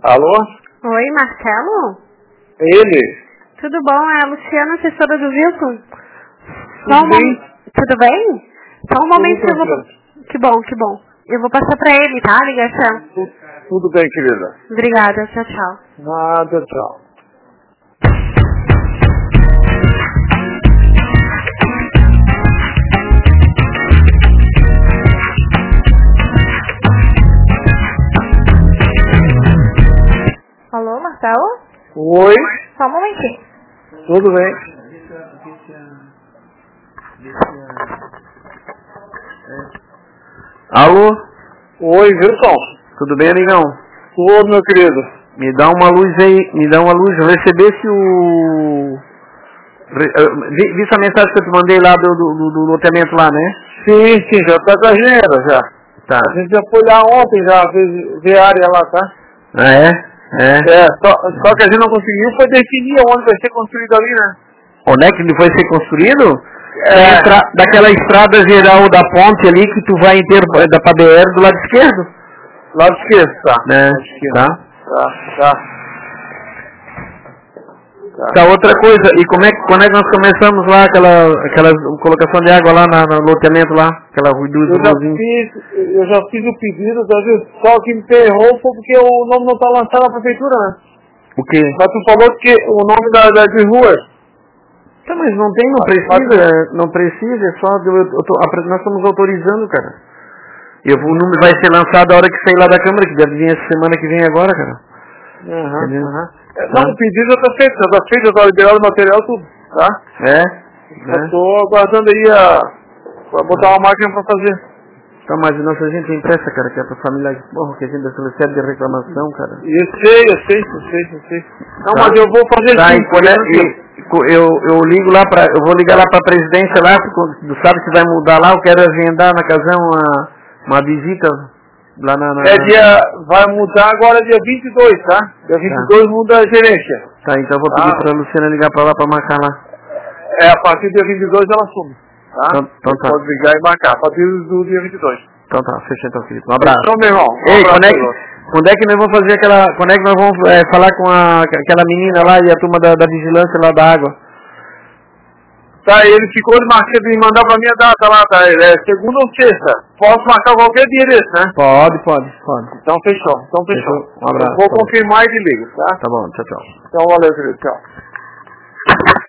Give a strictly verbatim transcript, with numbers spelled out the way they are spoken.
Alô? Oi, Marcelo? Ele? Tudo bom? É a Luciana, assessora do Wilson. Tudo Só um bem? mom... Tudo bem? Só um momento que eu vou... tranquilo. Que bom, que bom. Eu vou passar pra ele, tá? A ligação. Tudo, tudo bem, querida. Obrigada, tchau, tchau. Nada, tchau. Alô, Marcelo? Oi? Só um momentinho. Tudo bem? Alô? Oi, Wilson. Tudo bem, amigão? Tudo, meu querido. Me dá uma luz aí, me dá uma luz. Eu recebesse o... Re- eh, Vi, vi essa mensagem que eu te mandei lá do, do, do- do loteamento lá, né? Sim, sim, já tá com a agenda, já. Tá. A gente já foi lá ontem, já fez ver a área lá, tá? Ah, é? É. É, só, só que a gente não conseguiu foi definir onde vai ser construído ali, né? Onde é que ele foi ser construído? É. Da estra- daquela estrada geral da ponte ali que tu vai inteiro da pra B R do lado esquerdo. Lado esquerdo, tá? Né? Lado esquerdo. Tá. Tá, tá. Tá, outra coisa, e como é que, quando é que nós começamos lá aquela, aquela colocação de água lá na, no loteamento lá? Aquela ruídos Eu já fiz, eu já fiz o pedido, tá vendo? Só que me ferrou foi porque o nome não tá lançado na prefeitura, né? O quê? Mas tu falou que o nome da, da de rua. Tá, mas não tem, não precisa, não precisa, é só, eu, eu tô, a- nós estamos autorizando, cara. E o número vai ser lançado a hora que sair lá da Câmara, que deve vir essa semana que vem agora, cara. Aham, Entendeu? aham. É, não, o pedido já tá feito, já tá feito, já tá liberado o material, tudo, tá? É? Eu É. tô aguardando aí a... pra botar uma máquina pra fazer. Tá, mas a nossa gente tem pressa, cara, que é pra família, porra, que a gente recebe de reclamação, cara. Eu sei, eu sei, eu sei, eu sei. Não, Tá. mas eu vou fazer Tá, sim. e quando é, e, co- eu, eu ligo lá pra, eu vou ligar lá pra presidência lá, porque tu sabe se vai mudar lá, eu quero agendar na casa uma, uma visita lá na... na É dia, vai mudar agora dia vinte e dois, tá? Dia vinte e dois muda a gerência. Tá, então eu vou Tá. pedir pra Luciana ligar pra lá pra marcar lá. É, a partir do dia vinte e dois ela assume, tá? Então, então tá. Pode ligar e marcar, a partir do dia vinte e dois. Então tá, fechou então, Felipe. Um abraço. Então, meu irmão, um Ei, abraço quando é, aí, que, ó. quando é que nós vamos fazer aquela... Quando é que nós vamos é, falar com a, aquela menina lá e a turma da, da vigilância lá da água? Tá, ele ficou de marcar, de mandar pra minha data lá, tá? É segunda ou sexta. Posso marcar qualquer dia desse, né? Pode, pode, pode. Então fechou, então fechou. Fechou. Um abraço. Eu vou confirmar e te ligo, tá? Tá bom, tchau, tchau. Então valeu, querido, tchau.